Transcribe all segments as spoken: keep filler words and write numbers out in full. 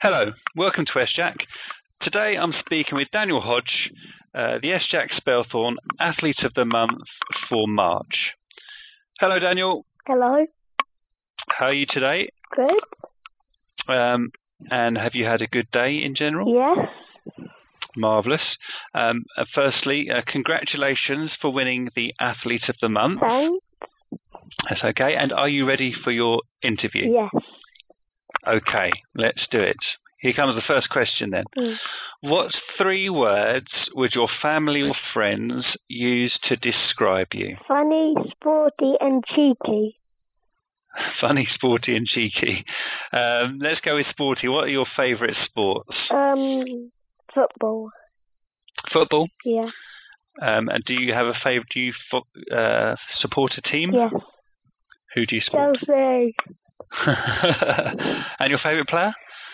Hello, welcome to S Jack. Today I'm speaking with Daniel Hodge, uh, the S Jack Spelthorne Athlete of the Month for March. Hello, Daniel. Hello. How are you today? Good. Um, and have you had a good day in general? Yes. Marvellous. Um, uh, firstly, uh, congratulations for winning the Athlete of the Month. Thanks. That's okay. And are you ready for your interview? Yes. Okay, let's do it. Here comes the first question then. Mm. What three words would your family or friends use to describe you? Funny, sporty, and cheeky. Funny, sporty, and cheeky. Um, let's go with sporty. What are your favourite sports? Um, football. Football? Yeah. Um, and do you have a favourite? Do you fo- uh, support a team? Yes. Who do you support? Chelsea. And your favourite player?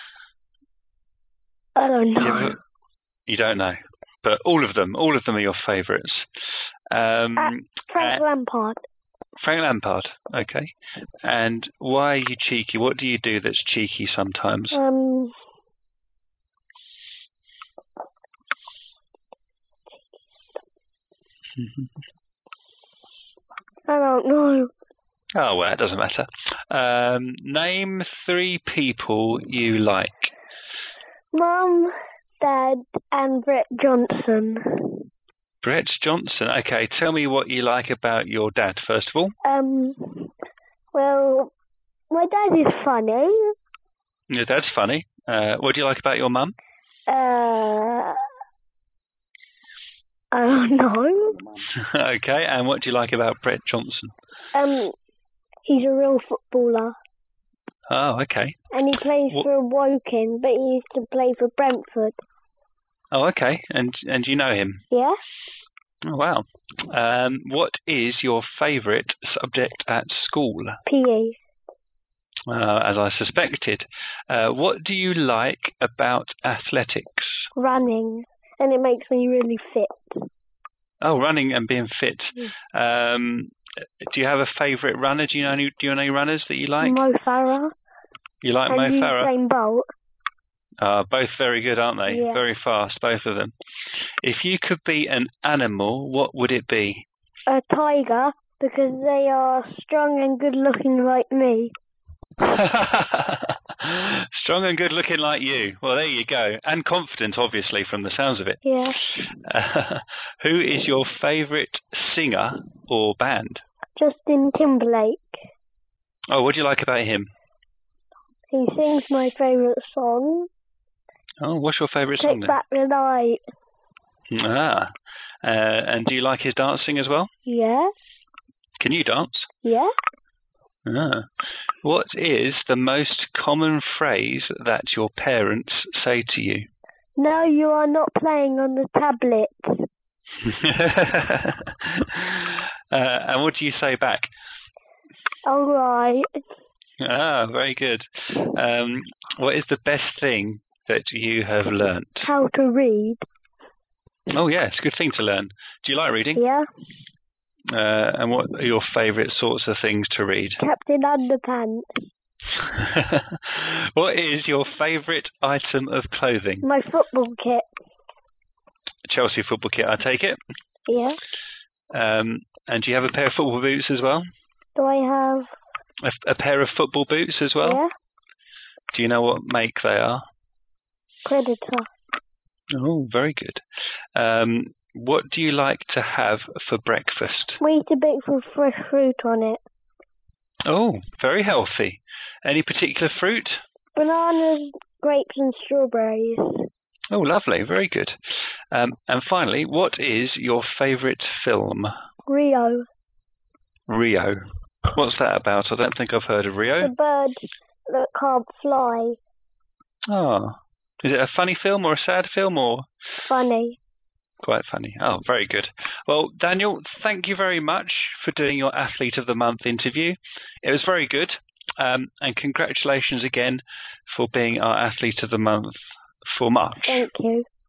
I don't know. You, ever, you don't know, but all of them, all of them are your favourites. Um, uh, Frank uh, Lampard. Frank Lampard, okay. And why are you cheeky? What do you do that's cheeky sometimes? Um, I don't know. Oh, well, it doesn't matter. Um, name three people you like. Mum, Dad, and Brett Johnson. Brett Johnson. Okay, tell me what you like about your dad, first of all. Um, well, my dad is funny. Your dad's funny. Uh, what do you like about your mum? Uh, I don't know. Okay, and what do you like about Brett Johnson? Um, he's a real footballer. Oh, okay. And he plays what? for Woking, but he used to play for Brentford. Oh, okay. And and you know him? Yeah. Oh, wow. Um, what is your favourite subject at school? P E. Uh, as I suspected. Uh, what do you like about athletics? Running. And it makes me really fit. Oh, running and being fit. Mm. Um, do you have a favourite runner? Do you know any, do you know any runners that you like? Mo Farah. You like and Mo Farah? Usain Bolt. Uh, both very good, aren't they? Yeah. Very fast, both of them. If you could be an animal, what would it be? A tiger, because they are strong and good looking like me. Strong and good looking like you. Well, there you go. And confident, obviously, from the sounds of it. Yeah. Uh, who is your favourite singer or band? Justin Timberlake. Oh, what do you like about him? He sings my favourite song. Oh, what's your favourite Take song then? Back the Night. Ah. Uh, and do you like his dancing as well? Yeah. Can you dance? Yeah. Ah. What is the most common phrase that your parents say to you? No, you are not playing on the tablet. uh, and what do you say back? All right. Ah, very good. Um, what is the best thing that you have learnt? How to read. Oh, yeah, it's a good thing to learn. Do you like reading? Yeah. Uh, and what are your favourite sorts of things to read? Captain Underpants. What is your favourite item of clothing? My football kit. Chelsea football kit, I take it. Yeah. Um, and do you have a pair of football boots as well? Do I have... A, a pair of football boots as well? Yeah. Do you know what make they are? Predator. Oh, very good. Um, what do you like to have for breakfast? Weetabix with fresh fruit on it. Oh, very healthy. Any particular fruit? Bananas, grapes and strawberries. Oh, lovely. Very good. Um, and finally, what is your favourite film? Rio. Rio. What's that about? I don't think I've heard of Rio. The bird that can't fly. Oh. Is it a funny film or a sad film or? Funny. Quite funny. Oh, very good. Well, Daniel, thank you very much for doing your Athlete of the Month interview. It was very good. Um, and congratulations again for being our Athlete of the Month for March. Thank you.